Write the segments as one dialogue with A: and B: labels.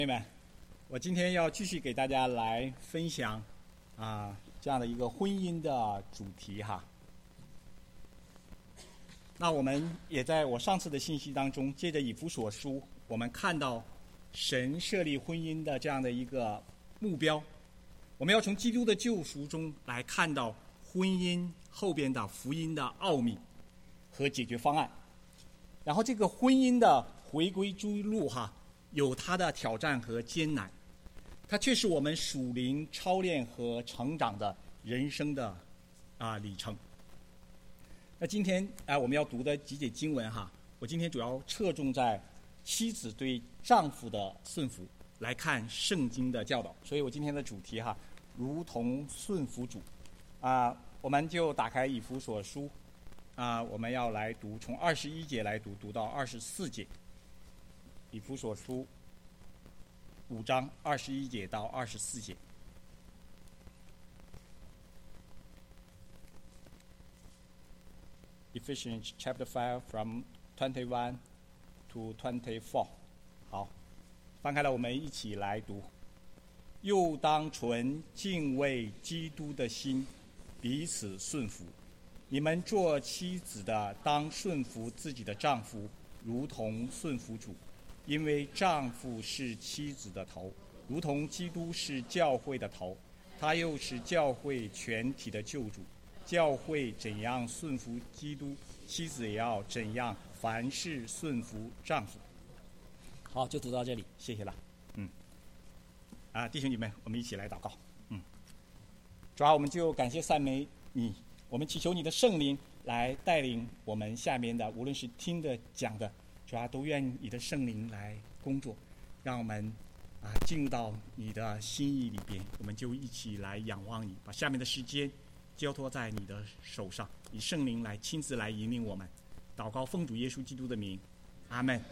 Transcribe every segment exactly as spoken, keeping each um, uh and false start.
A: 朋友们，我今天要继续给大家来分享啊这样的一个婚姻的主题哈。那我们也在我上次的信息当中，借着以弗所书，我们看到神设立婚姻的这样的一个目标，我们要从基督的救赎中来看到婚姻后边的福音的奥秘和解决方案。然后这个婚姻的回归之路哈，有它的挑战和艰难，它却是我们属灵操练和成长的人生的啊里程。那今天啊、呃、我们要读的几节经文哈，我今天主要侧重在妻子对丈夫的顺服来看圣经的教导，所以我今天的主题哈，如同顺服主啊、呃，我们就打开以弗所书啊、呃，我们要来读从二十一节来读，读到二十四节。以弗所书五章二十一节到二十四节。Ephesians chapter five from twenty-one to twenty-four。好，翻开了，我们一起来读。又当存敬畏基督的心，彼此顺服。你们做妻子的，当顺服自己的丈夫，如同顺服主。因为丈夫是妻子的头，如同基督是教会的头，他又是教会全体的救主。教会怎样顺服基督，妻子也要怎样凡事顺服丈夫。好，就读到这里，谢谢了。嗯，啊，弟兄姐妹，我们一起来祷告。嗯，主要我们就感谢赞美你，我们祈求你的圣灵来带领我们下面的，无论是听的讲的。主要都愿你的圣灵来工作，让我们啊进入到你的心意里边，我们就一起来仰望你，把下面的时间交托在你的手上，以圣灵来亲自来引领我们。祷告奉主耶稣基督的名，阿们。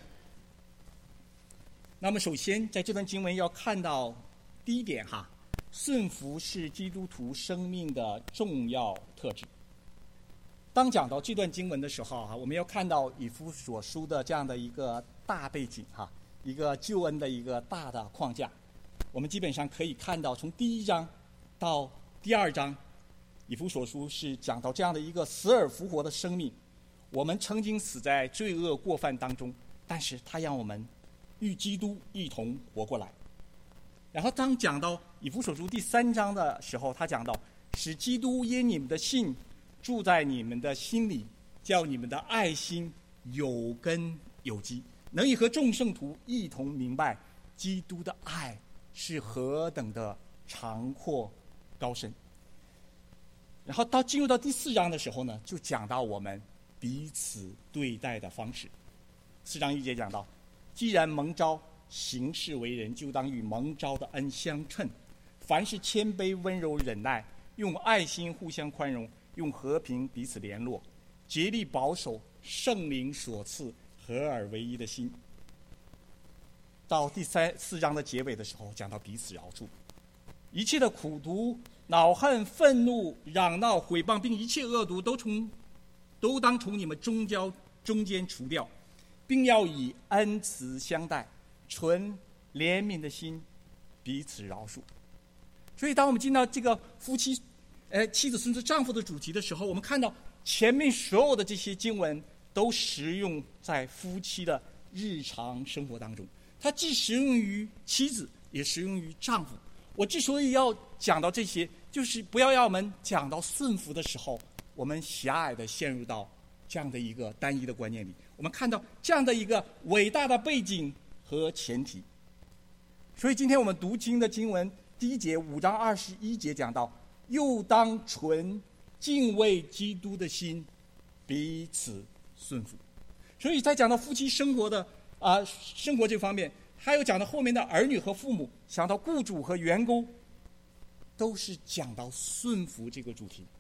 A: 那么首先在这段经文要看到第一点哈，顺服是基督徒生命的重要特质。当讲到这段经文的时候哈，我们要看到以弗所书的这样的一个大背景哈，一个救恩的一个大的框架。我们基本上可以看到，从第一章到第二章，以弗所书是讲到这样的一个死而复活的生命。我们曾经死在罪恶过犯当中，但是他让我们与基督一同活过来。然后当讲到以弗所书第三章的时候，他讲到使基督因你们的信住在你们的心里，叫你们的爱心有根有基，能以和众圣徒一同明白基督的爱是何等的长阔高深。然后到进入到第四章的时候呢，就讲到我们彼此对待的方式。四章一节讲到，既然蒙召行事为人，就当与蒙召的恩相称，凡是谦卑温柔忍耐，用爱心互相宽容，用和平彼此联络，竭力保守圣灵所赐合而为一的心。到第三四章的结尾的时候，讲到彼此饶恕，一切的苦毒、恼恨、愤怒、嚷闹、毁谤，并一切恶毒，都从都当从你们中交中间除掉，并要以恩慈相待，存怜悯的心，彼此饶恕。所以，当我们进到这个夫妻。呃，妻子顺服丈夫的主题的时候，我们看到前面所有的这些经文都适用在夫妻的日常生活当中，它既适用于妻子，也适用于丈夫。我之所以要讲到这些，就是不要让我们讲到顺服的时候，我们狭隘的陷入到这样的一个单一的观念里。我们看到这样的一个伟大的背景和前提。所以今天我们读经的经文第一节五章二十一节讲到，又当存敬畏基督的心，彼此顺服。所以在讲到夫妻生活的啊、呃、生活这方面，还有讲到后面的儿女和父母，讲到雇主和员工，都是讲到顺服这个主题。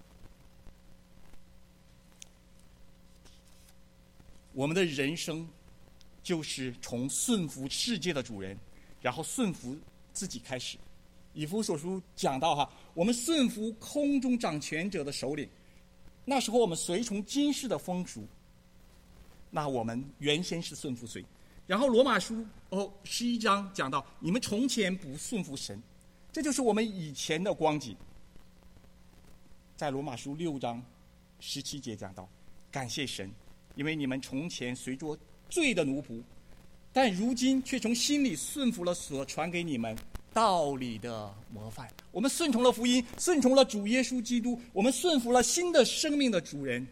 A: 我们的人生就是从顺服世界的主人，然后顺服自己开始。以弗所书讲到哈，我们顺服空中掌权者的首领。那时候我们随从今世的风俗，那我们原先是顺服谁？ 然后罗马书哦十一章讲到，你们从前不顺服神，这就是我们以前的光景。在罗马书六章十七节讲到，感谢神，因为你们从前随着罪的奴仆，但如今却从心里顺服了所传给你们道理的模范。我们顺从了福音，顺从了主耶稣基督，我们顺服了新的生命的主人。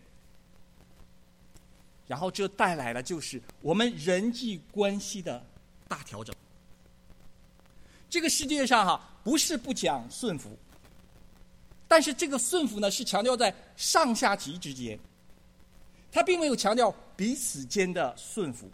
A: 然后这带来了就是我们人际关系的大调整。这个世界上哈，不是不讲顺服，但是这个顺服呢，是强调在上下级之间，他并没有强调彼此间的顺服。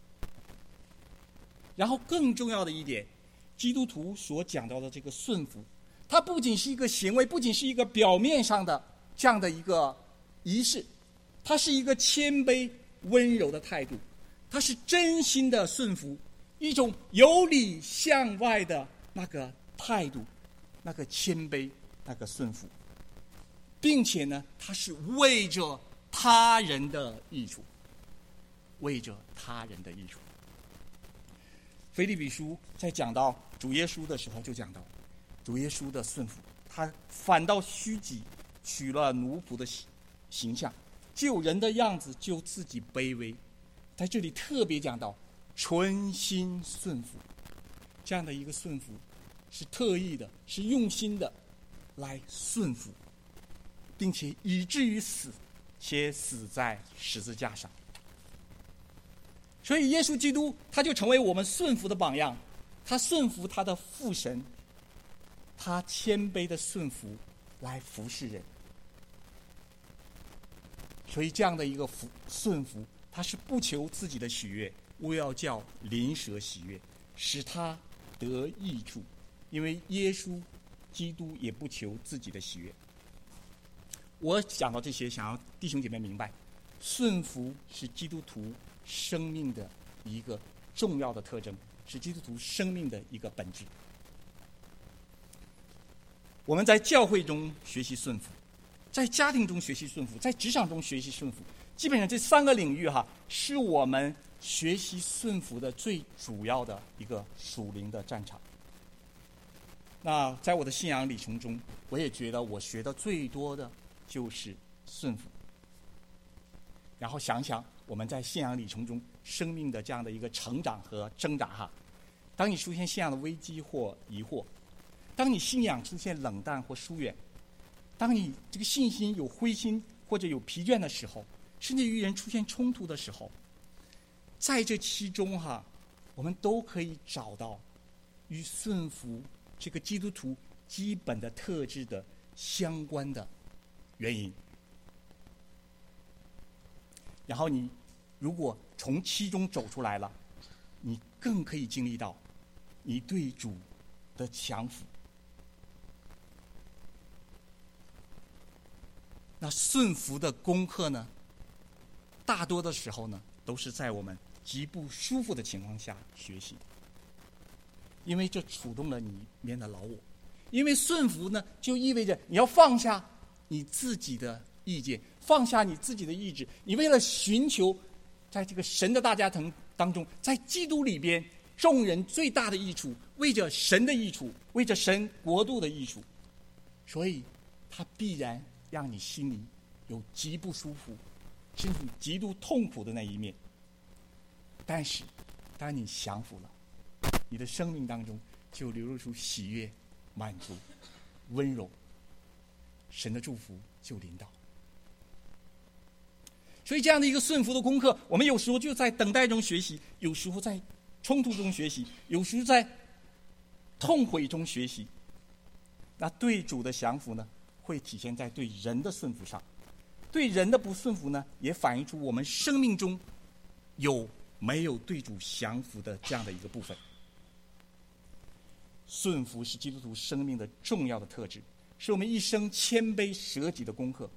A: 然后更重要的一点，基督徒所讲到的这个顺服，它不仅是一个行为，不仅是一个表面上的这样的一个仪式，它是一个谦卑温柔的态度，它是真心的顺服，一种由里向外的那个态度，那个谦卑，那个顺服，并且呢，它是为着他人的益处，为着他人的益处。腓立比书在讲到主耶稣的时候，就讲到主耶稣的顺服，他反倒虚己，取了奴仆的形象，就人的样子，就自己卑微。在这里特别讲到存心顺服，这样的一个顺服是特意的，是用心的来顺服，并且以至于死，且死在十字架上。所以耶稣基督他就成为我们顺服的榜样，他顺服他的父神，他谦卑的顺服来服侍人。所以这样的一个服顺服，他是不求自己的喜悦，为要叫邻舍喜悦，使他得益处。因为耶稣基督也不求自己的喜悦。我讲到这些，想要弟兄姐妹明白，顺服是基督徒生命的一个重要的特征，是基督徒生命的一个本质。我们在教会中学习顺服，在家庭中学习顺服，在职场中学习顺服，基本上这三个领域哈，是我们学习顺服的最主要的一个属灵的战场。那在我的信仰历程中，我也觉得我学的最多的就是顺服。然后想想我们在信仰历程中生命的这样的一个成长和挣扎哈，当你出现信仰的危机或疑惑，当你信仰出现冷淡或疏远，当你这个信心有灰心或者有疲倦的时候，甚至与人出现冲突的时候，在这其中哈，我们都可以找到与顺服这个基督徒基本的特质的相关的原因。然后你如果从其中走出来了，你更可以经历到你对主的降服。那顺服的功课呢，大多的时候呢，都是在我们极不舒服的情况下学习，因为这触动了你里面的老我。因为顺服呢，就意味着你要放下你自己的意见，放下你自己的意志，你为了寻求在这个神的大家庭当中，在基督里边众人最大的益处，为着神的益处，为着神国度的益处，所以他必然让你心里有极不舒服，甚至极度痛苦的那一面。但是当你降服了，你的生命当中就流露出喜悦、满足、温柔，神的祝福就临到。所以这样的一个顺服的功课，我们有时候就在等待中学习，有时候在冲突中学习，有时候在痛悔中学习。那对主的降服呢，会体现在对人的顺服上；对人的不顺服呢，也反映出我们生命中有没有对主降服的这样的一个部分。顺服是基督徒生命的重要的特质，是我们一生谦卑舍己的功课。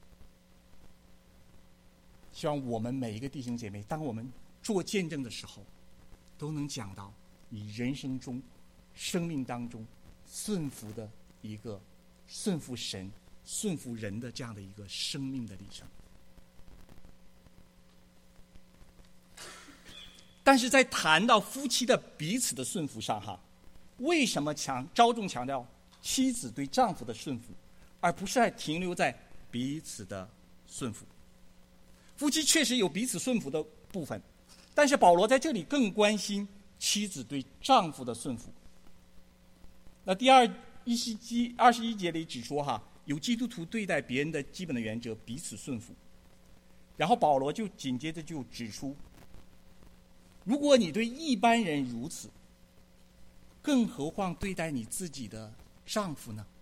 A: 希望我们每一个弟兄姐妹，当我们做见证的时候，都能讲到你人生中、生命当中顺服的一个顺服神、顺服人的这样的一个生命的历程。 但是在谈到夫妻的彼此的顺服上哈，为什么强着重强调妻子对丈夫的顺服，而不是还停留在彼此的顺服？夫妻确实有彼此顺服的部分，但是保罗在这里更关心妻子对丈夫的顺服。那第二一十一二十一节里指出哈，有基督徒对待别人的基本的原则，彼此顺服。然后保罗就紧接着就指出，如果你对一般人如此，更何况对待你自己的丈夫呢？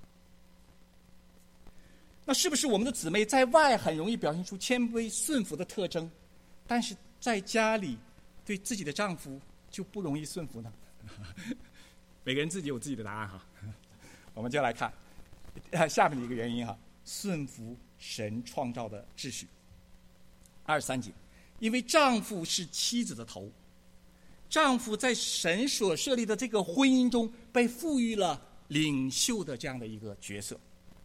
A: 那是不是我们的姊妹在外很容易表现出谦卑顺服的特征，但是在家里对自己的丈夫就不容易顺服呢？每个人自己有自己的答案哈。我们就来看下面的一个原因哈，顺服神创造的秩序。二十三节，因为丈夫是妻子的头，丈夫在神所设立的这个婚姻中被赋予了领袖的这样的一个角色。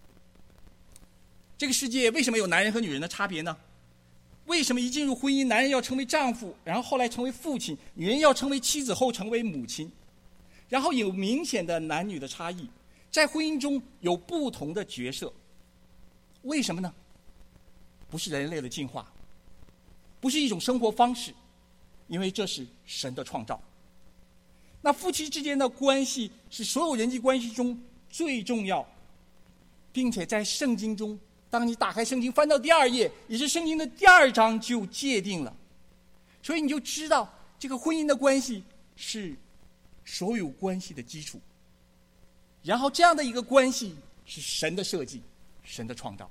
A: 这个世界为什么有男人和女人的差别呢？为什么一进入婚姻，男人要成为丈夫，然后后来成为父亲，女人要成为妻子后成为母亲，然后有明显的男女的差异，在婚姻中有不同的角色？为什么呢？不是人类的进化，不是一种生活方式，因为这是神的创造。那夫妻之间的关系是所有人际关系中最重要，并且在圣经中，当你打开圣经翻到第二页，也是圣经的第二章就界定了。所以你就知道这个婚姻的关系是所有关系的基础。然后这样的一个关系是神的设计，神的创造。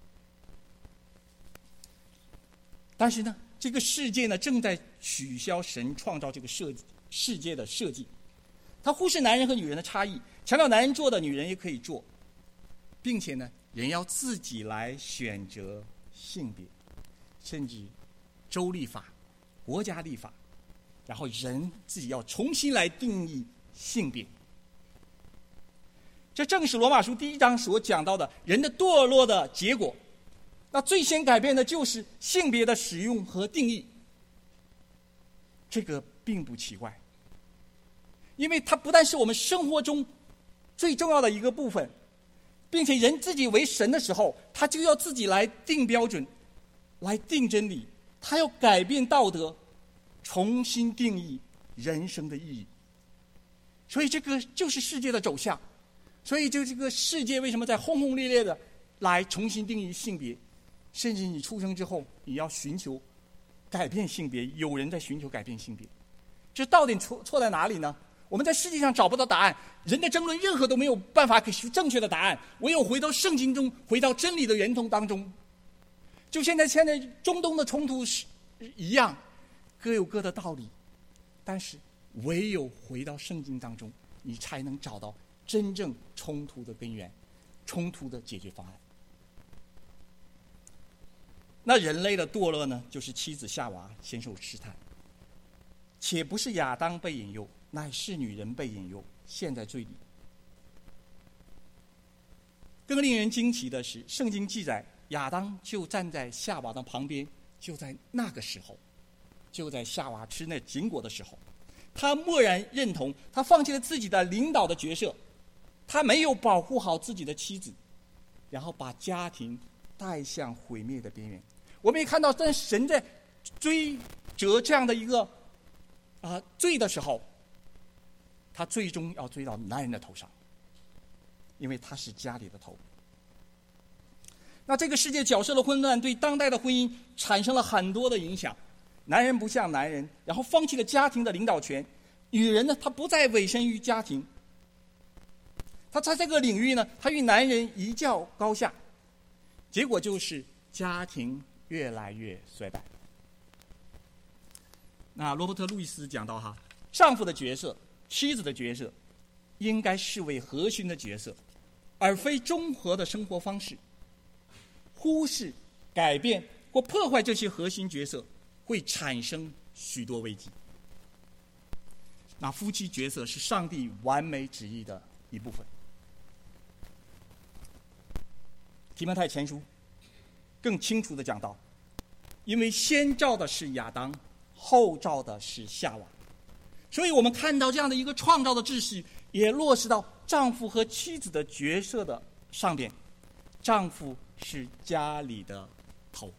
A: 但是呢，这个世界呢正在取消神创造这个设计世界的设计，他忽视男人和女人的差异，强调男人做的女人也可以做，并且呢，人要自己来选择性别，甚至州立法、国家立法，然后人自己要重新来定义性别。这正是罗马书第一章所讲到的人的堕落的结果。那最先改变的就是性别的使用和定义，这个并不奇怪，因为它不但是我们生活中最重要的一个部分，并且人自己为神的时候，他就要自己来定标准，来定真理，他要改变道德，重新定义人生的意义。所以这个就是世界的走向。所以就这个世界为什么在轰轰烈烈的来重新定义性别，甚至你出生之后你要寻求改变性别，有人在寻求改变性别，这到底错错在哪里呢？我们在世界上找不到答案，人的争论任何都没有办法给出正确的答案，唯有回到圣经中，回到真理的源头当中。就现在现在中东的冲突是一样，各有各的道理，但是唯有回到圣经当中，你才能找到真正冲突的根源，冲突的解决方案。那人类的堕落呢，就是妻子夏娃先受试探，且不是亚当被引诱，乃是女人被引诱，陷在罪里。更令人惊奇的是，圣经记载亚当就站在夏娃的旁边，就在那个时候，就在夏娃吃那禁果的时候，他默然认同，他放弃了自己的领导的角色，他没有保护好自己的妻子，然后把家庭带向毁灭的边缘。我们也看到，当神在追责这样的一个啊、呃、罪的时候，他最终要追到男人的头上，因为他是家里的头。那这个世界角色的混乱对当代的婚姻产生了很多的影响。男人不像男人，然后放弃了家庭的领导权；女人呢，她不再委身于家庭，她在这个领域呢，她与男人一较高下，结果就是家庭越来越衰败。那罗伯特·路易斯讲到哈，丈夫的角色、妻子的角色，应该视为核心的角色，而非综合的生活方式。忽视、改变或破坏这些核心角色，会产生许多危机。那夫妻角色是上帝完美旨意的一部分。提摩太前书更清楚地讲到，因为先造的是亚当， 后造的是夏娃。所以我们看到这样的一个创造的秩序，也落实到丈夫和妻子的角色的上边。丈夫是家里的头。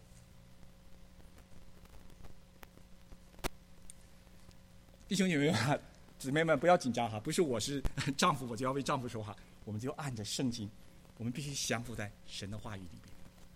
A: 弟兄姐妹们、姊妹们，不要紧张哈，不是我是丈夫我就要为丈夫说话，我们就按着圣经，我们必须降服在神的话语里边。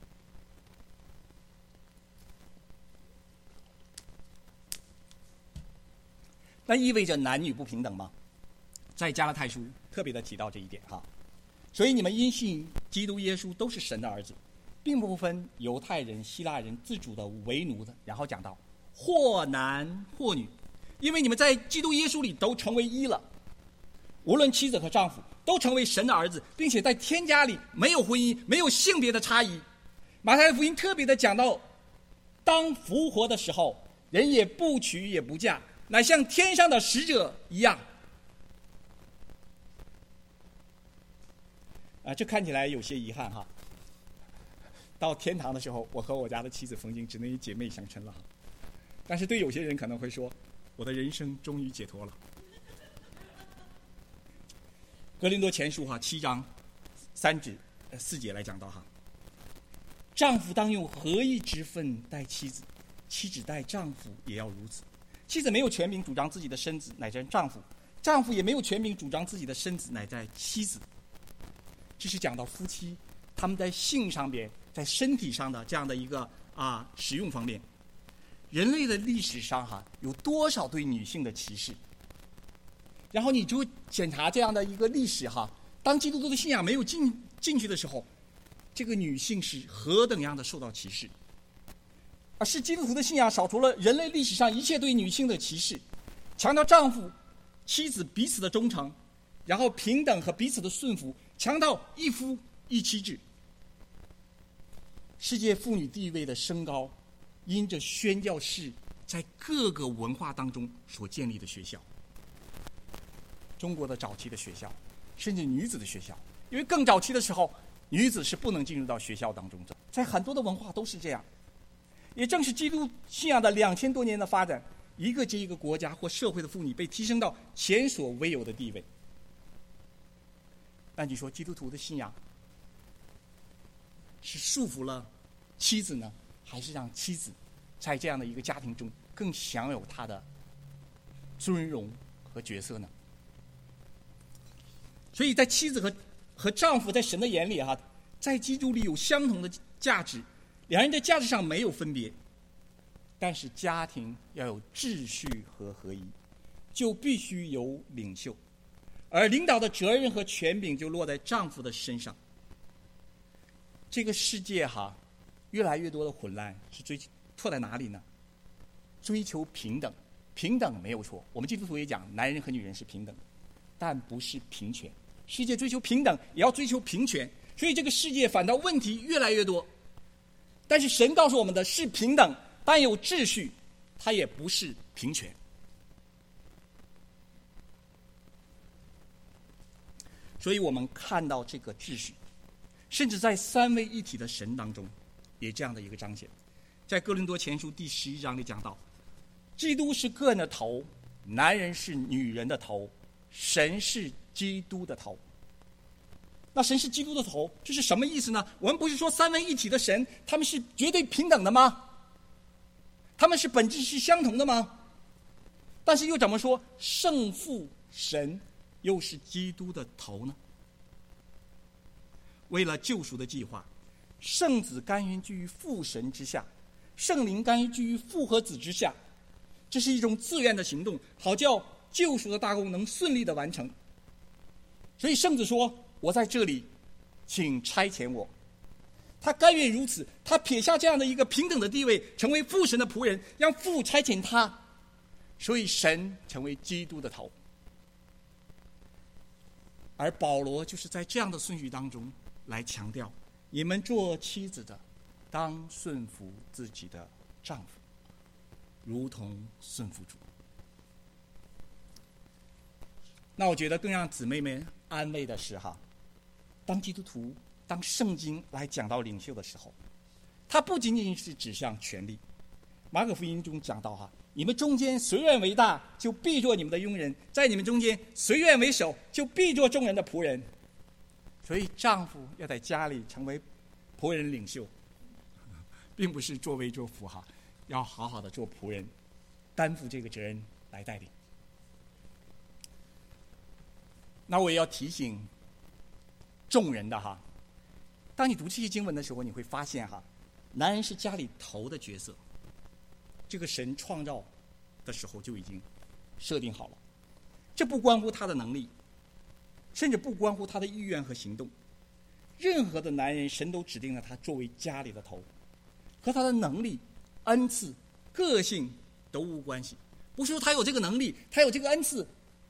A: 那意味着男女不平等吗？在加拉太书特别的提到这一点哈。所以你们因信基督耶稣都是神的儿子，并不分犹太人、希腊人，自主的、为奴的。然后讲到或男或女，因为你们在基督耶稣里都成为一了。无论妻子和丈夫都成为神的儿子，并且在天家里没有婚姻，没有性别的差异。马太福音特别的讲到，当复活的时候，人也不娶也不嫁，乃像天上的使者一样。啊，这看起来有些遗憾哈。到天堂的时候，我和我家的妻子冯静只能以姐妹相称了哈。但是对有些人可能会说，我的人生终于解脱了。哥林多前书哈七章三至四节来讲到哈，丈夫当用合一之分待妻子，妻子待丈夫也要如此。妻子没有权柄主张自己的身子，乃在丈夫；丈夫也没有权柄主张自己的身子，乃在妻子。这是讲到夫妻他们在性上边，在身体上的这样的一个啊使用方面。人类的历史上哈有多少对女性的歧视？然后你就检查这样的一个历史哈，当基督徒的信仰没有进进去的时候，这个女性是何等样的受到歧视？而是基督徒的信仰扫除了人类历史上一切对女性的歧视，强调丈夫、妻子彼此的忠诚，然后平等和彼此的顺服，强调一夫一妻制。世界妇女地位的升高，因着宣教士在各个文化当中所建立的学校。中国的早期的学校，甚至女子的学校，因为更早期的时候，女子是不能进入到学校当中的，在很多的文化都是这样。也正是基督信仰的两千多年的发展，一个接一个国家或社会的妇女被提升到前所未有的地位。那你说基督徒的信仰是束缚了妻子呢，还是让妻子在这样的一个家庭中更享有她的尊荣和角色呢？所以在妻子和和丈夫在神的眼里哈，在基督里有相同的价值，两人在价值上没有分别，但是家庭要有秩序和合一，就必须有领袖，而领导的责任和权柄就落在丈夫的身上。这个世界哈，越来越多的混乱是追错在哪里呢？追求平等，平等没有错，我们基督徒也讲男人和女人是平等的，但不是平权。世界追求平等，也要追求平权，所以这个世界反倒问题越来越多。但是神告诉我们的是平等，但有秩序，它也不是平权。所以我们看到这个秩序，甚至在三位一体的神当中，也这样的一个彰显。在哥林多前书第十一章里讲到，基督是个人的头，男人是女人的头，神是基督的头。那神是基督的头，这是什么意思呢？我们不是说三位一体的神，他们是绝对平等的吗？他们是本质是相同的吗？但是又怎么说圣父神又是基督的头呢？为了救赎的计划，圣子甘愿居于父神之下，圣灵甘愿居于父和子之下，这是一种自愿的行动，好叫救赎的大功能顺利的完成。所以圣子说，我在这里，请差遣我。他甘愿如此，他撇下这样的一个平等的地位，成为父神的仆人，让父差遣他，所以神成为基督的头。而保罗就是在这样的顺序当中来强调，你们做妻子的当顺服自己的丈夫，如同顺服主。那我觉得更让姊妹们安慰的是哈，当基督徒当圣经来讲到领袖的时候，它不仅仅是指向权力。马可福音中讲到哈， 你们中间谁愿为大，就必做你们的佣人；在你们中间谁愿为首，就必做众人的仆人。所以丈夫要在家里成为仆人领袖，并不是作威作福哈，要好好的做仆人，担负这个责任来带领。那我也要提醒众人的哈，当你读这些经文的时候，你会发现哈，男人是家里头的角色，这个神创造的时候就已经设定好了，这不关乎他的能力，甚至不关乎他的意愿和行动。任何的男人，神都指定了他作为家里的头，和他的能力、恩赐、个性都无关系。不是说他有这个能力，他有这个恩赐，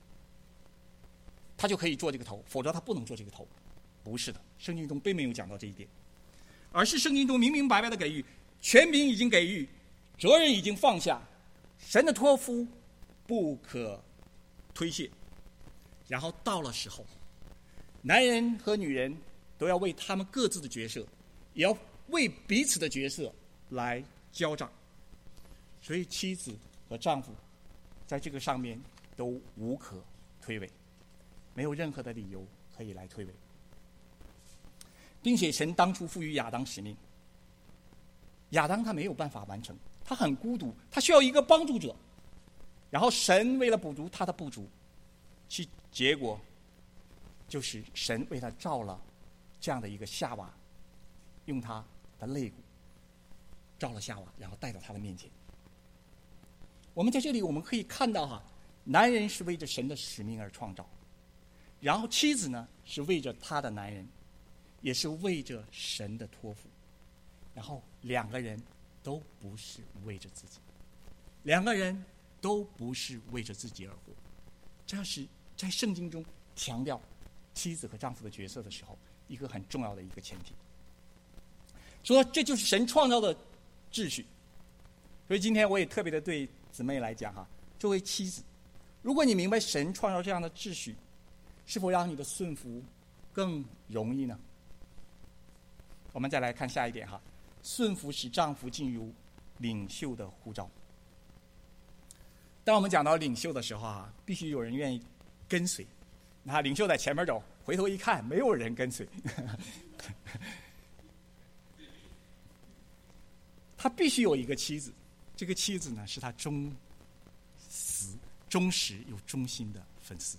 A: 他就可以做这个头，否则他不能做这个头。不是的，圣经中并没有讲到这一点，而是圣经中明明白白的给予，权柄已经给予，责任已经放下，神的托付不可推卸。然后到了时候，男人和女人都要为他们各自的角色，也要为彼此的角色来交账。所以妻子和丈夫在这个上面都无可推诿，没有任何的理由可以来推诿。并且神当初赋予亚当使命，亚当他没有办法完成，他很孤独，他需要一个帮助者。然后神为了补足他的不足，其结果就是神为他造了这样的一个夏娃，用他的肋骨造了夏娃，然后带到他的面前。我们在这里我们可以看到哈，男人是为着神的使命而创造，然后妻子呢是为着他的男人，也是为着神的托付。然后两个人都不是为着自己，两个人都不是为着自己而活。这是在圣经中强调妻子和丈夫的角色的时候一个很重要的一个前提。说这就是神创造的秩序。所以今天我也特别的对姊妹来讲哈，作为妻子，如果你明白神创造这样的秩序，是否让你的顺服更容易呢？我们再来看下一点哈，顺服使丈夫进入领袖的呼召。当我们讲到领袖的时候啊，必须有人愿意跟随。那领袖在前面走，回头一看，没有人跟随。他必须有一个妻子，这个妻子呢，是他忠实、忠实又忠心的粉丝。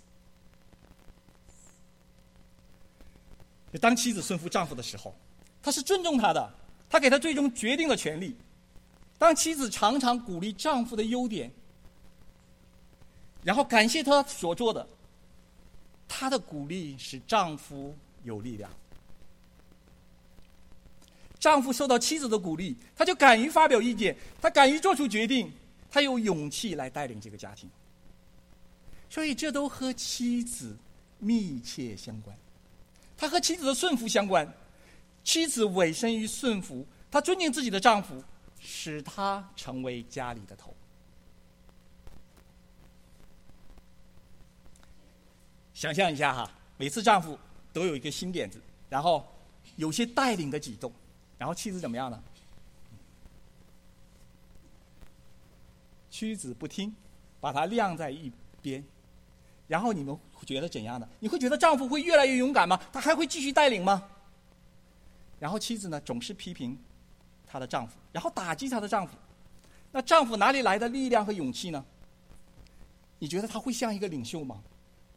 A: 当妻子顺服丈夫的时候，他是尊重他的，他给他最终决定的权利。当妻子常常鼓励丈夫的优点，然后感谢他所做的，她的鼓励使丈夫有力量。丈夫受到妻子的鼓励，他就敢于发表意见，他敢于做出决定，他有勇气来带领这个家庭。所以这都和妻子密切相关，他和妻子的顺服相关。妻子委身于顺服，她尊敬自己的丈夫，使他成为家里的头。想象一下哈，每次丈夫都有一个新点子，然后有些带领的举动，然后妻子怎么样呢？妻子不听，把他晾在一边。然后你们觉得怎样呢？你会觉得丈夫会越来越勇敢吗？他还会继续带领吗？然后妻子呢，总是批评她的丈夫，然后打击她的丈夫。那丈夫哪里来的力量和勇气呢？你觉得他会像一个领袖吗？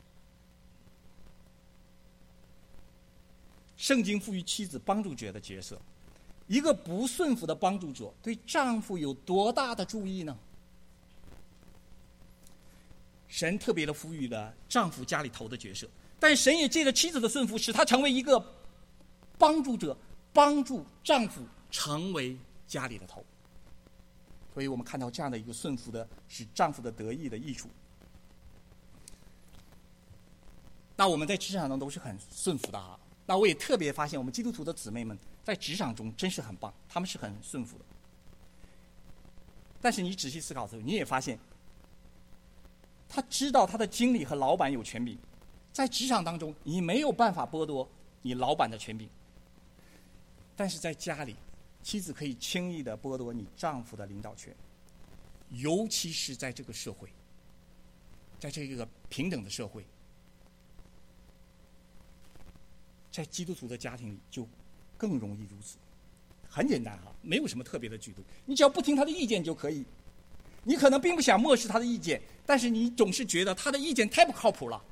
A: 圣经赋予妻子帮助者的角色，一个不顺服的帮助者对丈夫有多大的注意呢？神特别的赋予了丈夫家里头的角色，但神也借着妻子的顺服，使他成为一个帮助者，帮助丈夫成为家里的头。所以我们看到这样的一个顺服的，使丈夫的得益的益处。那我们在职场中都是很顺服的啊。那我也特别发现，我们基督徒的姊妹们在职场中真是很棒，他们是很顺服的。但是你仔细思考的时候，你也发现，他知道他的经理和老板有权柄，在职场当中你没有办法剥夺你老板的权柄，但是在家里，妻子可以轻易的剥夺你丈夫的领导权。 尤其是在这个社会，在这个平等的社会，在基督徒的家庭里就更容易如此。很简单哈，没有什么特别的举动，你只要不听他的意见就可以。你可能并不想漠视他的意见，但是你总是觉得他的意见太不靠谱了。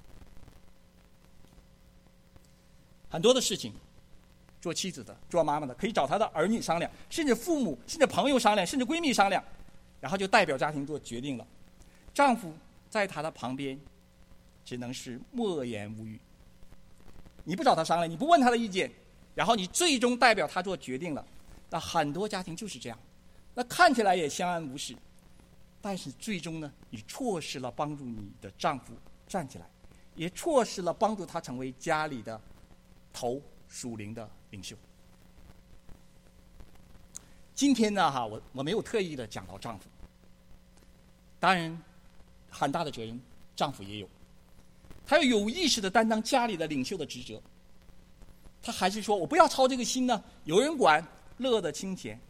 A: 很多的事情，做妻子的、做妈妈的，可以找他的儿女商量，甚至父母、甚至朋友商量，甚至闺蜜商量，然后就代表家庭做决定了。丈夫在他的旁边，只能是默言无语。你不找他商量，你不问他的意见，然后你最终代表他做决定了。那很多家庭就是这样，那看起来也相安无事，但是最终呢，你错失了帮助你的丈夫站起来，也错失了帮助他成为家里的头属灵的领袖。今天呢，哈，我我没有特意的讲到丈夫，当然，很大的责任丈夫也有，他要有意识的担当家里的领袖的职责。他还是说我不要操这个心呢，有人管，乐得清闲。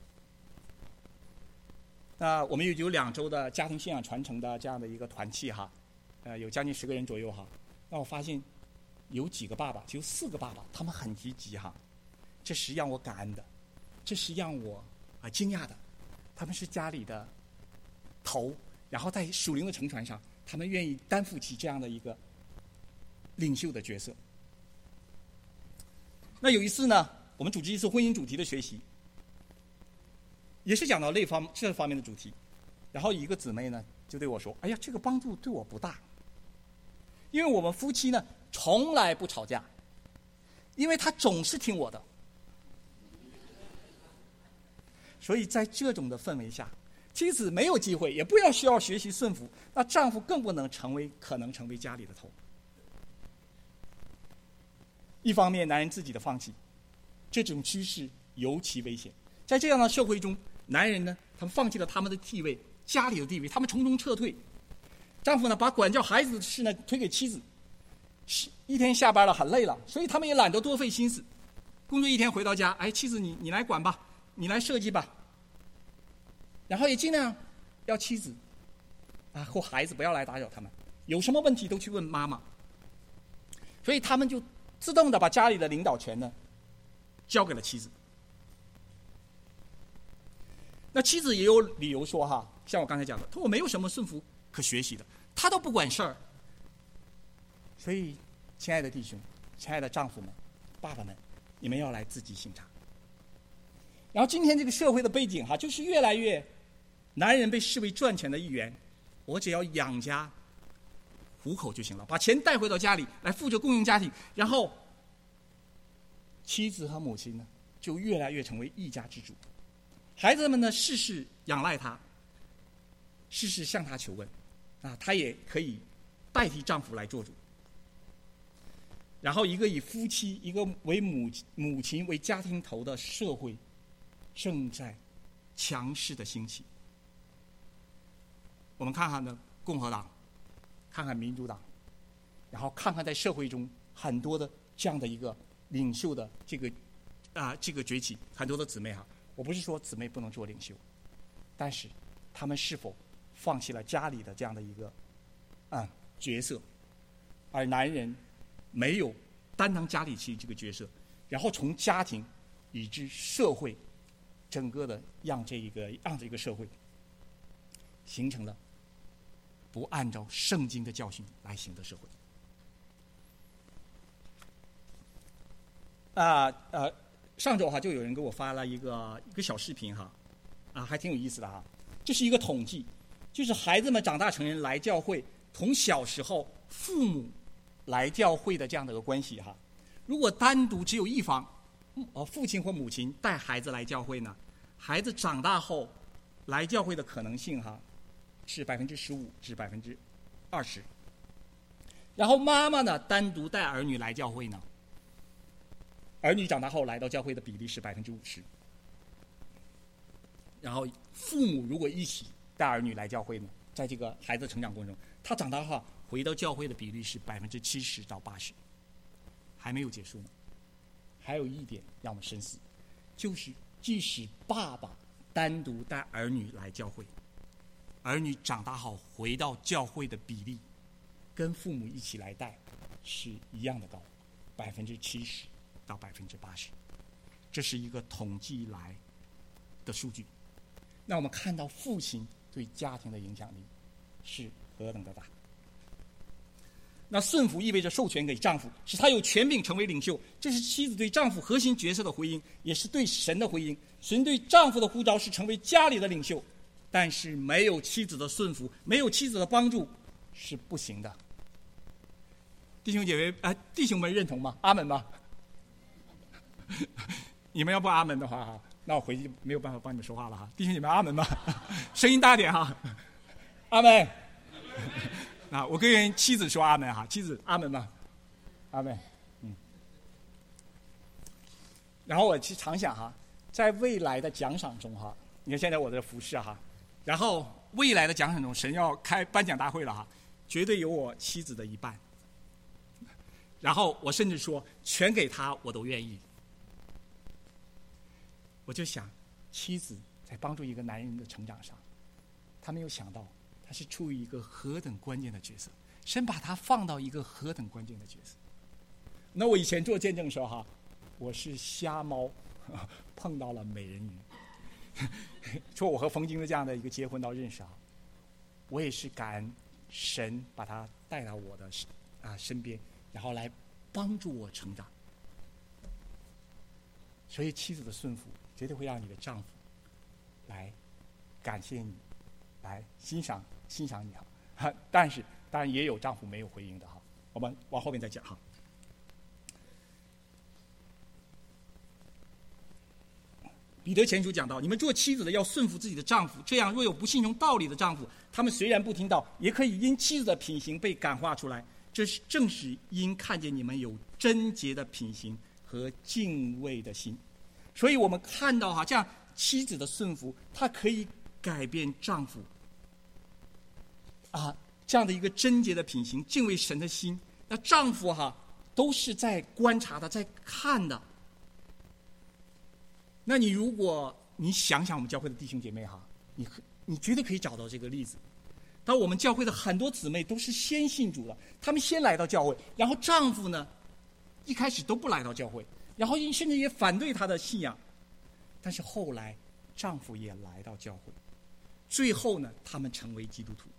A: 那我们有有两周的家庭信仰传承的这样的一个团契哈，呃，有将近十个人左右哈。那我发现有几个爸爸，只有四个爸爸，他们很积极哈，这是让我感恩的，这是让我啊惊讶的。他们是家里的头，然后在属灵的乘船上，他们愿意担负起这样的一个领袖的角色。那有一次呢，我们组织一次婚姻主题的学习，也是讲到那方这方面的主题，然后一个姊妹呢就对我说：“哎呀，这个帮助对我不大，因为我们夫妻呢从来不吵架，因为他总是听我的，所以在这种的氛围下，妻子没有机会，也不要需要学习顺服，那丈夫更不能成为可能成为家里的头。一方面，男人自己的放弃，这种趋势尤其危险。在这样的社会中，男人呢，他们放弃了他们的地位，家里的地位，他们从中撤退。丈夫呢，把管教孩子的事呢推给妻子。一天下班了，很累了，所以他们也懒得多费心思。工作一天回到家，哎，妻子你你来管吧，你来设计吧。然后也尽量要妻子啊或孩子不要来打扰他们，有什么问题都去问妈妈。所以他们就自动的把家里的领导权呢交给了妻子。那妻子也有理由说哈，像我刚才讲的，他说我没有什么顺服可学习的，他都不管事儿。所以，亲爱的弟兄，亲爱的丈夫们，爸爸们，你们要来自己省察。然后今天这个社会的背景哈，就是越来越，男人被视为赚钱的一员，我只要养家糊口就行了，把钱带回到家里来负责供应家庭，然后妻子和母亲呢就越来越成为一家之主，孩子们呢事事仰赖他，事事向他求问，啊，他也可以代替丈夫来做主。然后一个以夫妻，一个为母母亲为家庭头的社会，正在强势的兴起。我们看看呢，共和党，看看民主党，然后看看在社会中很多的这样的一个领袖的这个啊、呃、这个崛起，很多的姊妹哈，我不是说姊妹不能做领袖，但是他们是否放弃了家里的这样的一个啊、呃、角色，而男人没有担当家里其这个角色，然后从家庭以至社会，整个的让这一个让这个社会形成了不按照圣经的教训来行的社会。啊呃，上周哈就有人给我发了一个一个小视频哈，啊还挺有意思的哈。这是一个统计，就是孩子们长大成人来教会，同小时候父母来教会的这样的一个关系哈。如果单独只有一方，呃，父亲或母亲带孩子来教会呢，孩子长大后来教会的可能性哈是百分之十五至百分之二十。然后妈妈呢单独带儿女来教会呢，儿女长大后来到教会的比例是百分之五十。然后父母如果一起带儿女来教会呢，在这个孩子成长过程中，他长大后回到教会的比例是百分之七十到八十。还没有结束呢，还有一点让我们深思，就是即使爸爸单独带儿女来教会， 儿女长大后回到教会的比例，跟父母一起来带是一样的高，百分之七十到百分之八十，这是一个统计来的数据。那我们看到父亲对家庭的影响力是何等的大。那顺服意味着授权给丈夫，使他有权柄成为领袖，这是妻子对丈夫核心角色的回应，也是对神的回应。神对丈夫的呼召是成为家里的领袖，但是没有妻子的顺服，没有妻子的帮助是不行的。弟兄姐妹，呃，弟兄们认同吗？阿门吗？你们要不阿门的话哈，那我回去没有办法帮你们说话了哈。弟兄姐妹，阿门吗？声音大点哈，阿门。啊，我跟妻子说阿门哈，妻子阿门吗？阿门。嗯。然后我去常想哈，在未来的奖赏中哈，你看现在我的服饰哈，然后未来的奖赏中，神要开颁奖大会了哈，绝对有我妻子的一半。然后我甚至说，全给他我都愿意。我就想，妻子在帮助一个男人的成长上，他没有想到。他是处于一个何等关键的角色，神把他放到一个何等关键的角色。那我以前做见证的时候哈，我是瞎猫碰到了美人鱼，说我和冯京的这样的一个结婚到认识啊，我也是感恩神把他带到我的啊身边，然后来帮助我成长。所以妻子的顺服绝对会让你的丈夫来感谢你，来欣赏欣赏你哈，但是当然也有丈夫没有回应的哈，我们往后面再讲哈。彼得前书讲到，你们做妻子的要顺服自己的丈夫，这样若有不信从道理的丈夫，他们虽然不听道，也可以因妻子的品行被感化出来。这是正是因看见你们有贞洁的品行和敬畏的心。所以我们看到哈，这样妻子的顺服，她可以改变丈夫啊，这样的一个贞洁的品行，敬畏神的心，那丈夫哈都是在观察的，在看的。那你如果你想想我们教会的弟兄姐妹哈，你你绝对可以找到这个例子。当我们教会的很多姊妹都是先信主了，她们先来到教会，然后丈夫呢一开始都不来到教会，然后甚至也反对她的信仰，但是后来丈夫也来到教会，最后呢他们成为基督徒。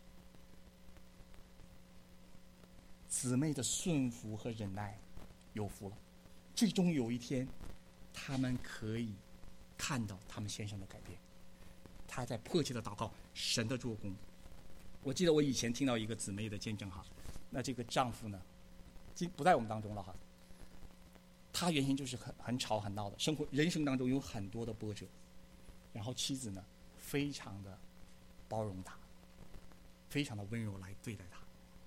A: 姊妹的顺服和忍耐有福了，最终有一天他们可以看到他们先生的改变，他在迫切的祷告神的做工。我记得我以前听到一个姊妹的见证哈，那这个丈夫呢不在我们当中了哈，他原先就是很很吵很闹的，生活人生当中有很多的波折，然后妻子呢非常的包容他，非常的温柔来对待他。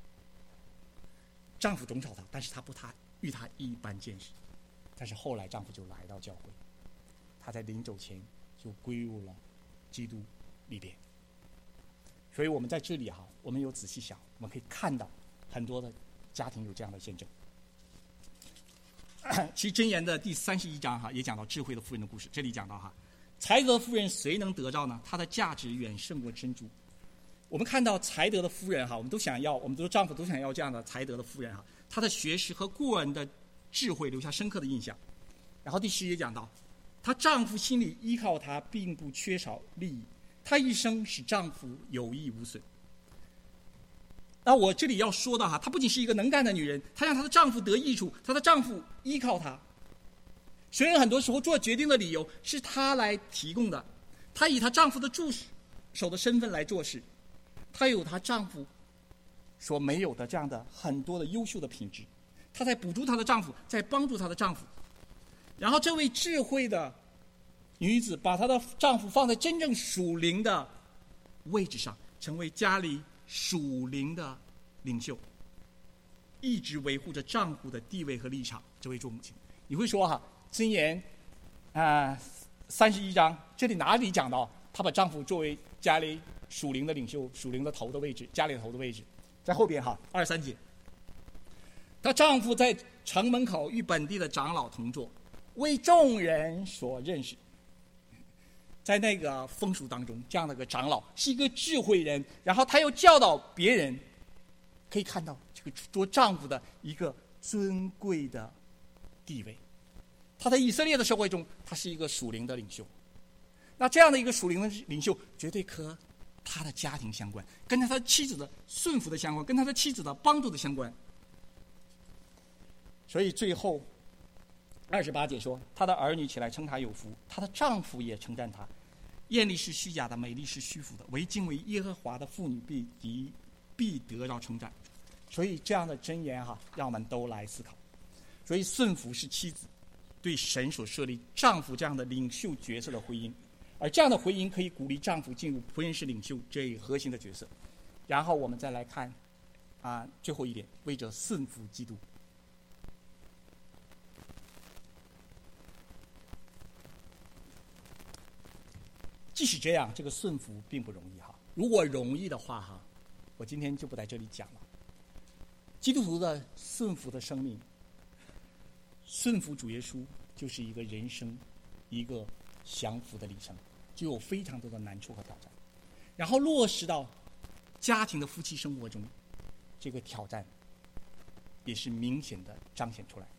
A: 丈夫总吵她，但是她不他与她一般见识。但是后来丈夫就来到教会，他在临走前就归入了基督里边。所以我们在这里哈，我们有仔细想，我们可以看到很多的家庭有这样的见证。其实箴言的第三十一章哈，也讲到智慧的妇人的故事。这里讲到哈，才德的妇人谁能得着呢？她的价值远胜过珍珠。我们看到才德的夫人哈，我们都想要，我们都丈夫都想要这样的才德的夫人哈。她的学识和过人的智慧留下深刻的印象。然后第十节讲到，她丈夫心里依靠她，并不缺少利益，她一生使丈夫有益无损。那我这里要说的哈，她不仅是一个能干的女人，她让她的丈夫得益处，她的丈夫依靠她。虽然很多时候做决定的理由是她来提供的，她以她丈夫的助手的身份来做事。她有她丈夫所没有的这样的很多的优秀的品质，她在补助她的丈夫，在帮助她的丈夫。然后这位智慧的女子把她的丈夫放在真正属灵的位置上，成为家里属灵的领袖，一直维护着丈夫的地位和立场。这位做母亲，你会说哈，箴言啊三十一章这里哪里讲到她把丈夫作为家里属灵的领袖、属灵的头的位置，家里的头的位置？在后边哈，二十三节，她丈夫在城门口与本地的长老同坐，为众人所认识。 在那个风俗当中，这样的一个长老是一个智慧人，然后他又教导别人，可以看到这个做丈夫的一个尊贵的地位。他在以色列的社会中，他是一个属灵的领袖。那这样的一个属灵的领袖，绝对和他的家庭相关，跟他的妻子的顺服的相关，跟他的妻子的帮助的相关。所以最后二十八节说，他的儿女起来称他有福，他的丈夫也称赞他。艳丽是虚假的，美丽是虚浮的，唯敬畏耶和华的妇女必得必得到称赞。所以这样的箴言哈，让我们都来思考。所以顺服是妻子对神所设立丈夫这样的领袖角色的回应，而这样的回应可以鼓励丈夫进入仆人式领袖这一核心的角色。然后我们再来看啊，最后一点，为着顺服基督。即使这样，这个顺服并不容易哈。如果容易的话哈，我今天就不在这里讲了。基督徒的顺服的生命，顺服主耶稣就是一个人生一个降服的里程，就有非常多的难处和挑战。然后落实到家庭的夫妻生活中，这个挑战也是明显的彰显出来。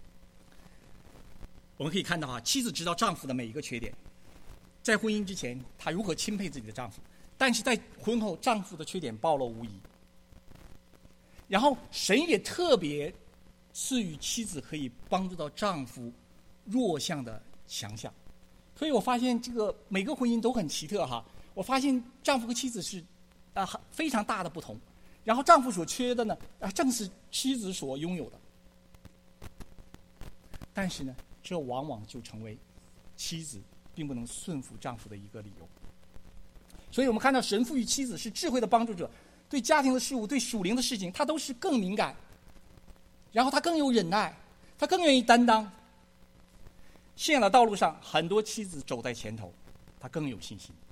A: 我们可以看到啊，妻子知道丈夫的每一个缺点。在婚姻之前，她如何钦佩自己的丈夫，但是在婚后，丈夫的缺点暴露无遗。然后，神也特别赐予妻子可以帮助到丈夫弱项的强项。所以我发现这个每个婚姻都很奇特哈。我发现丈夫和妻子是啊、呃、非常大的不同。然后丈夫所缺的呢，啊正是妻子所拥有的。但是呢，这往往就成为妻子并不能顺服丈夫的一个理由。所以我们看到神赋予妻子是智慧的帮助者，对家庭的事物，对属灵的事情，他都是更敏感，然后他更有忍耐，他更愿意担当。信仰的道路上，很多妻子走在前头，他更有信心。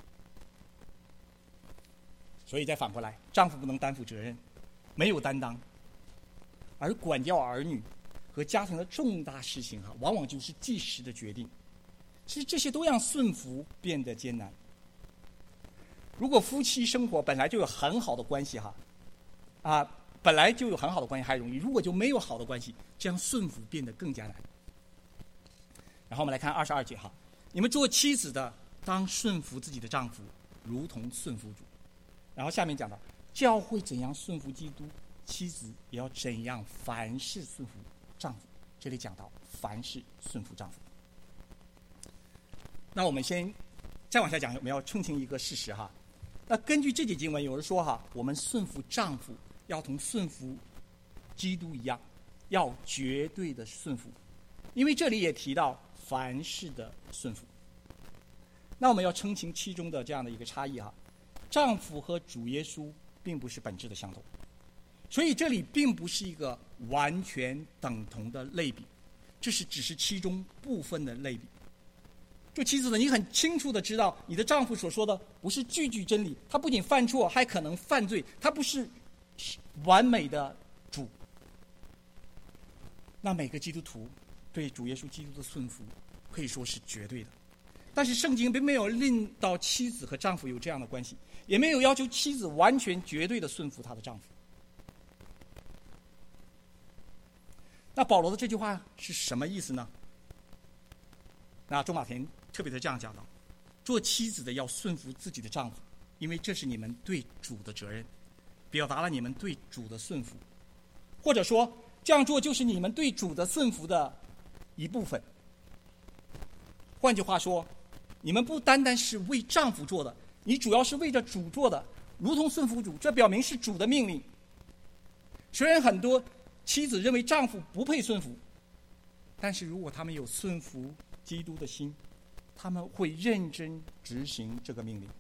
A: 所以再反过来，丈夫不能担负责任，没有担当，而管教儿女和家庭的重大事情哈，往往就是即时的决定。其实这些都让顺服变得艰难。如果夫妻生活本来就有很好的关系哈，啊，本来就有很好的关系还容易，如果就没有好的关系，这样顺服变得更加难。然后我们来看二十二节哈，你们做妻子的当顺服自己的丈夫，如同顺服主。然后下面讲到教会怎样顺服基督，妻子也要怎样凡事顺服丈夫。这里讲到凡事顺服丈夫。那我们先再往下讲，我们要澄清一个事实哈。那根据这节经文，有人说哈，我们顺服丈夫要同顺服基督一样，要绝对的顺服，因为这里也提到凡事的顺服。那我们要澄清其中的这样的一个差异哈，丈夫和主耶稣并不是本质的相同，所以这里并不是一个完全等同的类比，这是只是其中部分的类比。就妻子呢，你很清楚的知道，你的丈夫所说的不是句句真理，他不仅犯错，还可能犯罪，他不是完美的主。那每个基督徒对主耶稣基督的顺服可以说是绝对的，但是圣经并没有令到妻子和丈夫有这样的关系，也没有要求妻子完全绝对的顺服她的丈夫。那保罗的这句话是什么意思呢？那周马田特别的这样讲到，做妻子的要顺服自己的丈夫，因为这是你们对主的责任，表达了你们对主的顺服，或者说这样做就是你们对主的顺服的一部分。换句话说，你们不单单是为丈夫做的，你主要是为着主做的，如同顺服主，这表明是主的命令。虽然很多妻子认为丈夫不配顺服，但是如果他们有顺服基督的心，他们会认真执行这个命令。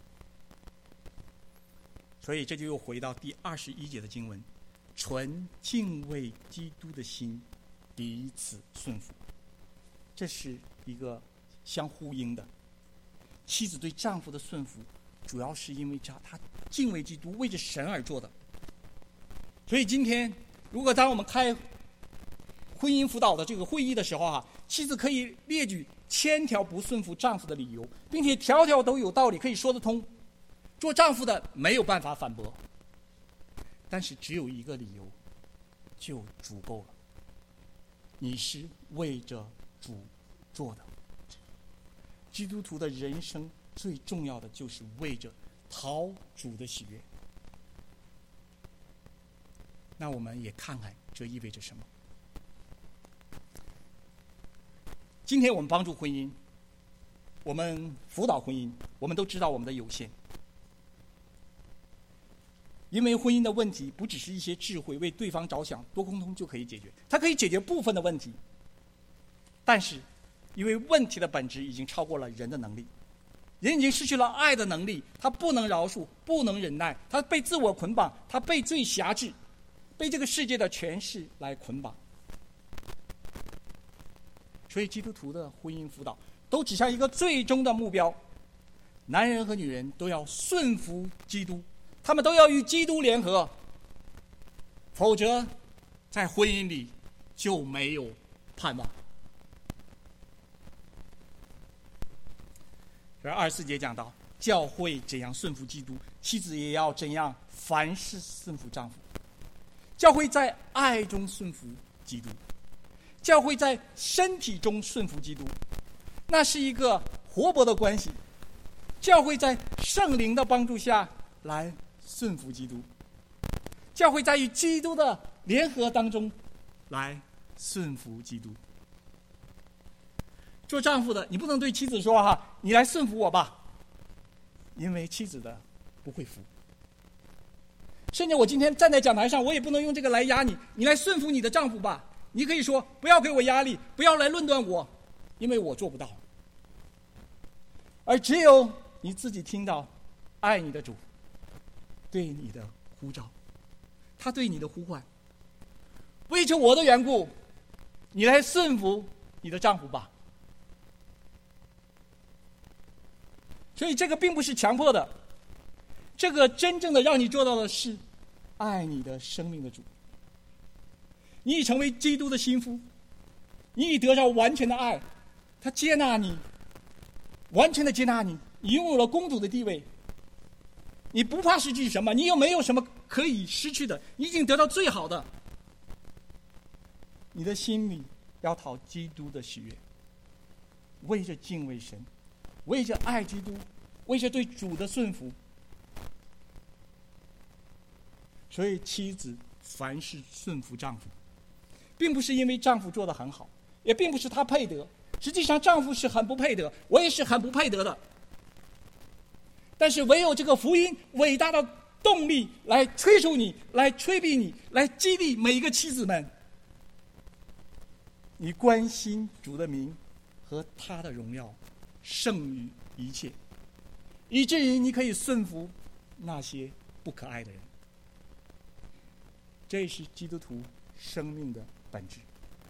A: 所以这就又回到第二十一节的经文，纯敬畏基督的心，彼此顺服。这是一个相呼应的。妻子对丈夫的顺服，主要是因为他他敬畏基督，为着神而做的。所以今天，如果当我们开婚姻辅导的这个会议的时候啊，妻子可以列举千条不顺服丈夫的理由，并且条条都有道理，可以说得通。做丈夫的没有办法反驳，但是只有一个理由就足够了：你是为着主做的。基督徒的人生最重要的就是为着讨主的喜悦。那我们也看看这意味着什么。今天我们帮助婚姻，我们辅导婚姻，我们都知道我们的有限。因为婚姻的问题不只是一些智慧为对方着想多沟通就可以解决，它可以解决部分的问题，但是因为问题的本质已经超过了人的能力，人已经失去了爱的能力，他不能饶恕，不能忍耐，他被自我捆绑，他被罪辖制，被这个世界的权势来捆绑。所以基督徒的婚姻辅导都指向一个最终的目标：男人和女人都要顺服基督，他们都要与基督联合，否则在婚姻里就没有盼望。而二十四节讲到，教会怎样顺服基督，妻子也要怎样凡事顺服丈夫。教会在爱中顺服基督，教会在身体中顺服基督，那是一个活泼的关系。教会在圣灵的帮助下来顺服基督，教会在与基督的联合当中来顺服基督。做丈夫的，你不能对妻子说哈，你来顺服我吧，因为妻子的不会服。甚至我今天站在讲台上，我也不能用这个来压你，你来顺服你的丈夫吧。你可以说不要给我压力，不要来论断我，因为我做不到。而只有你自己听到爱你的主对你的呼召，他对你的呼唤，为着我的缘故，你来顺服你的丈夫吧。所以这个并不是强迫的，这个真正的让你做到的是爱你的生命的主。你已成为基督的心腹，你已得到完全的爱，他接纳你，完全的接纳你，你拥有了公主的地位，你不怕失去什么，你又没有什么可以失去的，你已经得到最好的。你的心里要讨基督的喜悦，为着敬畏神，为着爱基督，为着对主的顺服。所以妻子凡事顺服丈夫，并不是因为丈夫做得很好，也并不是他配得，实际上丈夫是很不配得，我也是很不配得的。但是唯有这个福音伟大的动力来催促你，来催逼你，来激励每一个妻子们，你关心主的名和他的荣耀胜于一切，以至于你可以顺服那些不可爱的人。这是基督徒生命的本质。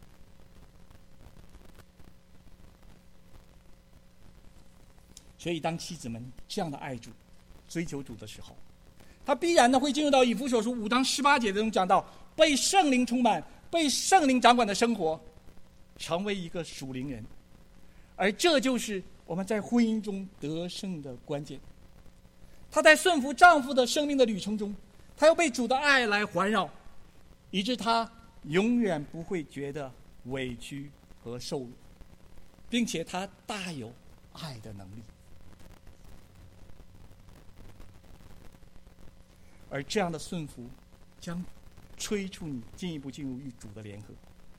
A: 所以当妻子们这样的爱主追求主的时候，他必然的会进入到以弗所书五章十八节中讲到，被圣灵充满，被圣灵掌管的生活，成为一个属灵人。而这就是我们在婚姻中得胜的关键。她在顺服丈夫的生命的旅程中，她要被主的爱来环绕，以致她永远不会觉得委屈和受辱，并且她大有爱的能力。而这样的顺服将催促你进一步进入与主的联合。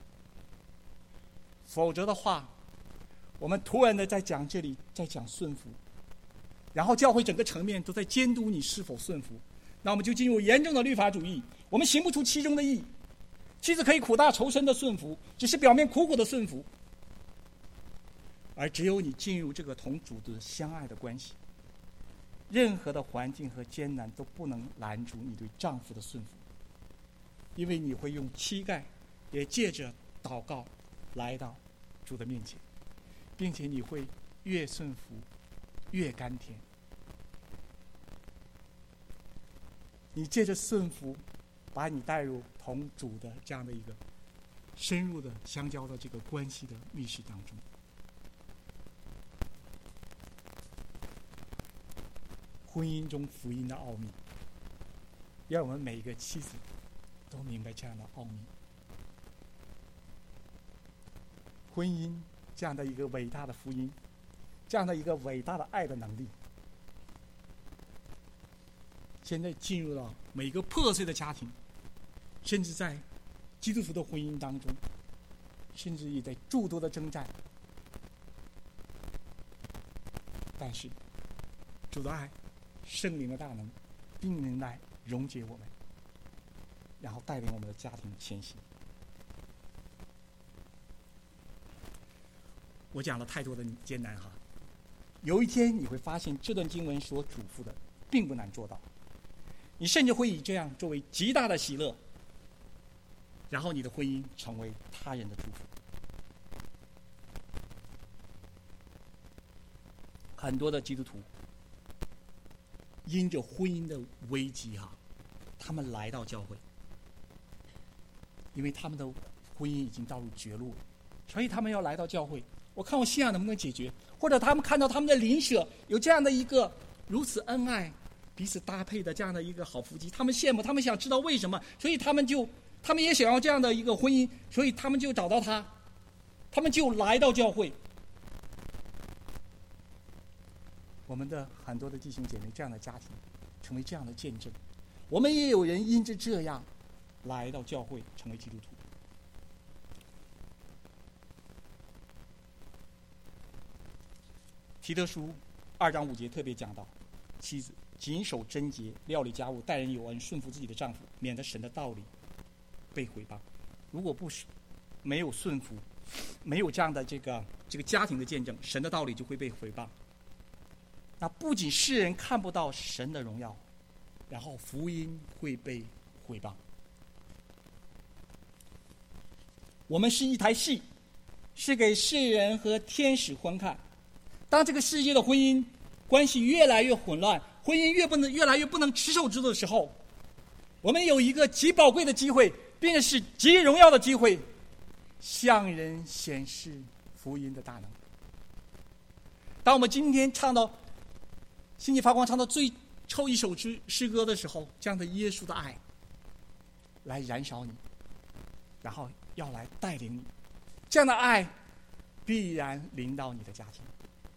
A: 否则的话，我们突然的在讲这里，在讲顺服，然后教会整个层面都在监督你是否顺服，那我们就进入严重的律法主义，我们行不出其中的义。妻子可以苦大仇深的顺服，只是表面苦苦的顺服，而只有你进入这个同主的相爱的关系，任何的环境和艰难都不能拦阻你对丈夫的顺服，因为你会用膝盖，也借着祷告来到主的面前，并且你会越顺服越甘甜。你借着顺服把你带入同主的这样的一个深入的相交的这个关系的密室当中。 婚姻中福音的奥秘，让我们每一个妻子都明白这样的奥秘。婚姻这样的一个伟大的福音，这样的一个伟大的爱的能力，现在进入了每个破碎的家庭，甚至在基督徒的婚姻当中，甚至也在诸多的征战。但是主的爱、圣灵的大能并能来溶解我们，然后带领我们的家庭前行。我讲了太多的艰难哈，有一天你会发现这段经文所嘱咐的并不难做到，你甚至会以这样作为极大的喜乐，然后你的婚姻成为他人的祝福。很多的基督徒因着婚姻的危机哈，他们来到教会，因为他们的婚姻已经到入绝路了，所以他们要来到教会。我看我信仰能不能解决，或者他们看到他们的邻舍有这样的一个如此恩爱、彼此搭配的这样的一个好夫妻，他们羡慕，他们想知道为什么，所以他们就他们也想要这样的一个婚姻，所以他们就找到他，他们就来到教会。我们的很多的弟兄姐妹这样的家庭成为这样的见证，我们也有人因着这样来到教会成为基督徒。提多书二章五节特别讲到，妻子谨守贞洁，料理家务，待人有恩，顺服自己的丈夫，免得神的道理被毁谤。如果不是没有顺服，没有这样的这个这个家庭的见证，神的道理就会被毁谤。那不仅世人看不到神的荣耀，然后福音会被毁谤。我们是一台戏，是给世人和天使观看。当这个世界的婚姻关系越来越混乱，婚姻越不能越来越不能持守住的时候，我们有一个极宝贵的机会，并且是极荣耀的机会，向人显示福音的大能。当我们今天唱到心里发光，唱到最后一首诗诗歌的时候，这样的耶稣的爱来燃烧你，然后要来带领你，这样的爱必然临到你的家庭。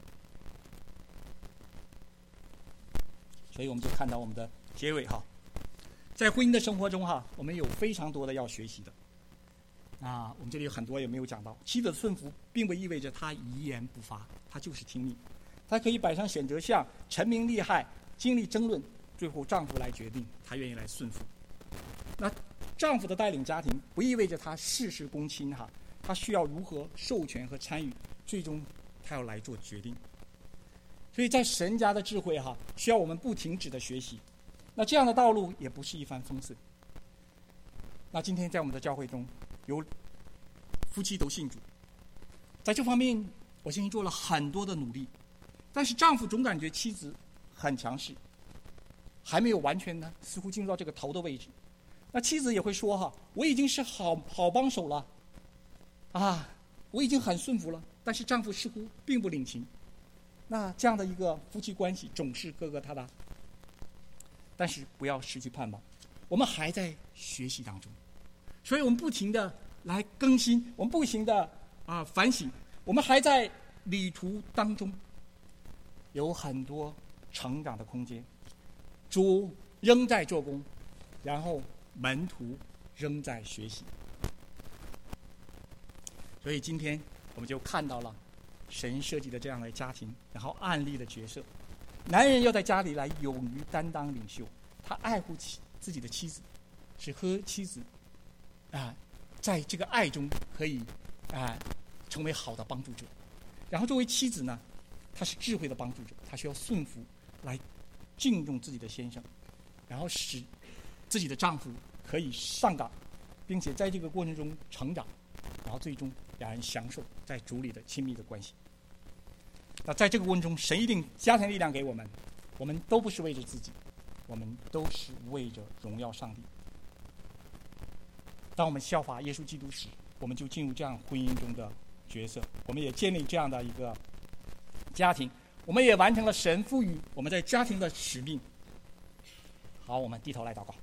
A: 所以我们就看到我们的结尾哈，在婚姻的生活中哈，我们有非常多的要学习的。啊，我们这里有很多也没有讲到，妻子的顺服并不意味着她一言不发，她就是听命，她可以摆上选择项，陈明利害，经历争论，最后丈夫来决定，她愿意来顺服。那丈夫的带领家庭不意味着他事事躬亲哈，他需要如何授权和参与，最终他要来做决定。所以在神家的智慧哈，需要我们不停止的学习。那这样的道路也不是一帆风顺。那今天在我们的教会中，有夫妻都信主，在这方面我相信做了很多的努力，但是丈夫总感觉妻子很强势，还没有完全呢，似乎进入到这个头的位置。那妻子也会说哈，我已经是好好帮手了，啊，我已经很顺服了，但是丈夫似乎并不领情。那这样的一个夫妻关系总是疙疙瘩瘩，但是不要失去盼望，我们还在学习当中，所以我们不停的来更新，我们不停的啊反省，我们还在旅途当中，有很多成长的空间。主仍在做工，然后门徒仍在学习。所以今天我们就看到了神设计的这样的家庭，然后案例的角色。男人要在家里来勇于担当领袖，他爱护妻自己的妻子，是和妻子啊，在这个爱中可以啊成为好的帮助者。然后作为妻子呢，她是智慧的帮助者，她需要顺服来敬重自己的先生，然后使自己的丈夫可以上岗，并且在这个过程中成长，然后最终两人享受在主里的亲密的关系。那在这个过程中，神一定加添力量给我们，我们都不是为着自己，我们都是为着荣耀上帝。当我们效法耶稣基督时，我们就进入这样婚姻中的角色，我们也建立这样的一个家庭， 我们也完成了神赋予我们在家庭的使命。好，我们低头来祷告。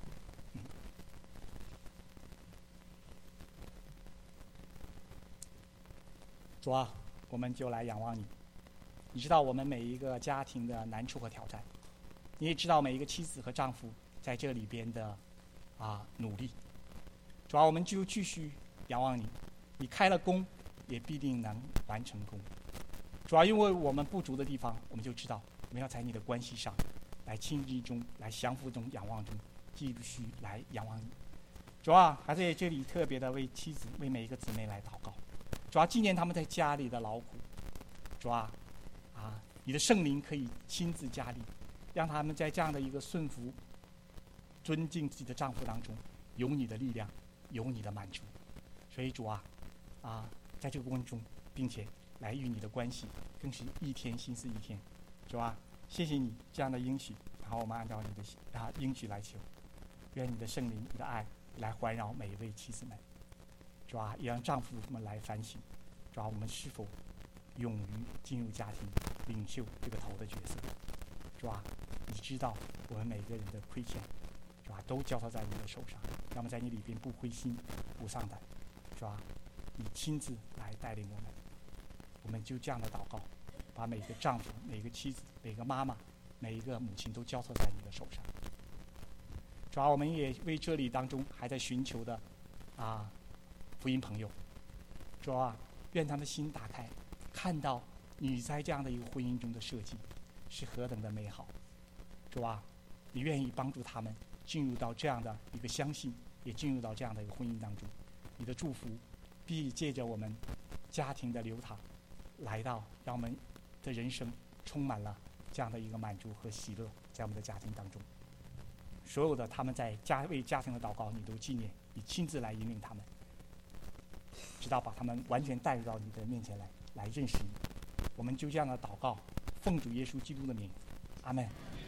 A: 主啊，我们就来仰望你。你知道我们每一个家庭的难处和挑战，你也知道每一个妻子和丈夫在这里边的啊努力。主啊，我们就继续仰望你。你开了工，也必定能完成工。主啊，因为我们不足的地方，我们就知道我们要在你的关系上，来亲近中，来降服中，仰望中，继续来仰望你。主啊，还在这里特别的为妻子、为每一个姊妹来祷告。主啊，纪念他们在家里的劳苦。主啊，啊，你的圣灵可以亲自加力，让他们在这样的一个顺服、尊敬自己的丈夫当中，有你的力量，有你的满足。所以主啊，啊，在这个过程中，并且来与你的关系更是一天心思一天。主啊，谢谢你这样的应许，然后我们按照你的啊应许来求，愿你的圣灵、你的爱来环绕每一位妻子们。主啊，也让丈夫们来反省，主啊，我们是否勇于进入家庭，领袖这个头的角色？主啊，你知道我们每个人的亏欠，主啊，都交托在你的手上，让我们在你里边不灰心、不丧胆。主啊，你亲自来带领我们，我们就这样的祷告，把每个丈夫、每个妻子、每个妈妈、每一个母亲都交托在你的手上。主啊，我们也为这里当中还在寻求的啊福音朋友，主啊，愿他们心打开，看到你在这样的一个婚姻中的设计是何等的美好。主啊，你愿意帮助他们进入到这样的一个相信，也进入到这样的一个婚姻当中。你的祝福必借着我们家庭的流淌来到，让我们的人生充满了这样的一个满足和喜乐，在我们的家庭当中。所有的他们在家为家庭的祷告，你都纪念，你亲自来引领他们，直到把他们完全带入到你的面前来，来认识你。我们就这样的祷告，奉主耶稣基督的名，阿们。